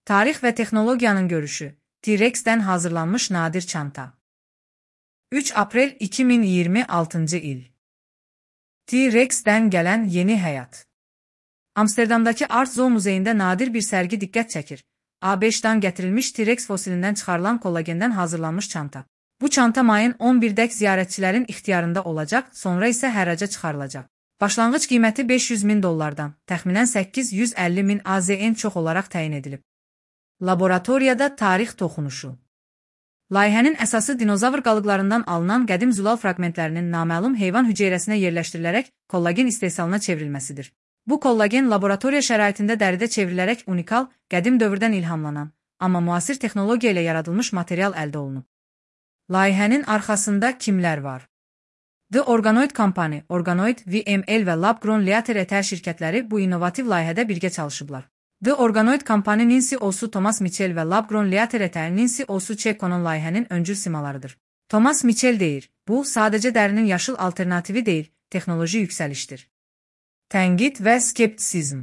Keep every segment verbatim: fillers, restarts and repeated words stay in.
Tarix və texnologiyanın görüşü. T-Rex'dən hazırlanmış nadir çanta. üç aprel iki min iyirmi altıncı il. T-Rex'dən gələn yeni həyat. Amsterdamdakı Art Zoo muzeyində nadir bir sərgi diqqət çəkir. A beşdən gətirilmiş T-Rex fosilindən çıxarılan kollagendən hazırlanmış çanta. Bu çanta mayın on birdək ziyarətçilərin ixtiyarında olacaq, sonra isə hərraca çıxarılacaq. Başlanğıc qiyməti beş yüz min dollardan, təxminən səkkiz yüz əlli min A Z N çox olaraq təyin edilib. Laboratoriyada tarix toxunuşu. Layihənin əsası dinozavr qalıqlarından alınan qədim zülal fraqmentlərinin naməlum heyvan hüceyrəsinə yerləşdirilərək kollagen istehsalına çevrilməsidir. Bu kollagen laboratoriya şəraitində dəridə çevrilərək unikal, qədim dövrdən ilhamlanan, amma müasir texnologiya ilə yaradılmış material əldə olunub. Layihənin arxasında kimlər var? The Organoid Company, Organoid, V M L və Lab-Grown Leather Etər şirkətləri bu innovativ layihədə birgə çalışıblar. The Organoid Company Nancy Osu Thomas Mitchell və Lab-Grown Leather Etər Nancy Osu Çekonun layihənin öncül simalarıdır. Thomas Mitchell deyir, bu sadəcə dərinin yaşıl alternativi deyil, texnoloji yüksəlişdir. Tənqid və skeptisizm.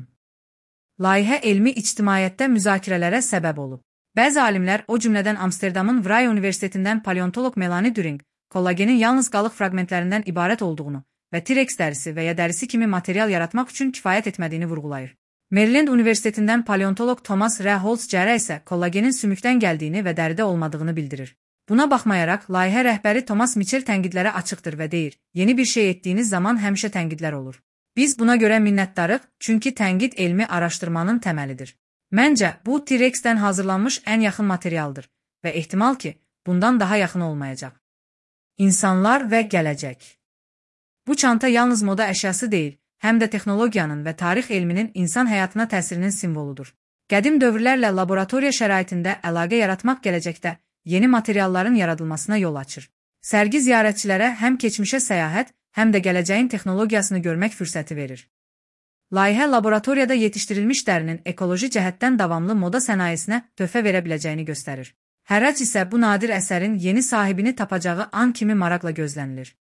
Layihə elmi ictimaiyyətdə müzakirələrə səbəb olub. Bəzi alimlər, o cümlədən Amsterdamın Vrije Universitetindən paleontoloq Melanie During, kollagenin yalnız qalıq fraqmentlərindən ibarət olduğunu və T-Rex dərisi və ya dərisi kimi material yaratmaq üçün kifayət etmədiyini vurğulayır. Maryland Universitetindən paleontoloq Thomas R. Holtz Cərə isə kollagenin sümükdən gəldiyini və dəridə olmadığını bildirir. Buna baxmayaraq, layihə rəhbəri Thomas Mitchell tənqidlərə açıqdır və deyir, yeni bir şey etdiyiniz zaman həmişə tənqidlər olur. Biz buna görə minnətdarıq, çünki tənqid elmi araşdırmanın təməlidir. Məncə, bu T-Rex'dən hazırlanmış ən yaxın materialdır və ehtimal ki, bundan daha yaxın olmayacaq. İnsanlar və gələcək. Bu çanta yalnız moda əşyası deyil, həm də texnologiyanın və tarix elminin insan həyatına təsirinin simvoludur. Qədim dövrlərlə laboratoriya şəraitində əlaqə yaratmaq gələcəkdə yeni materialların yaradılmasına yol açır. Sərgi ziyarətçilərə həm keçmişə səyahət, həm də gələcəyin texnologiyasını görmək fürsəti verir. Layihə laboratoriyada yetişdirilmiş dərinin ekoloji cəhətdən davamlı moda sənayesinə töhfə verə biləcəyini göstərir. Hərrac isə bu nadir əsərin yeni sahibini tapacağı an kimi maraqla gözlənilir.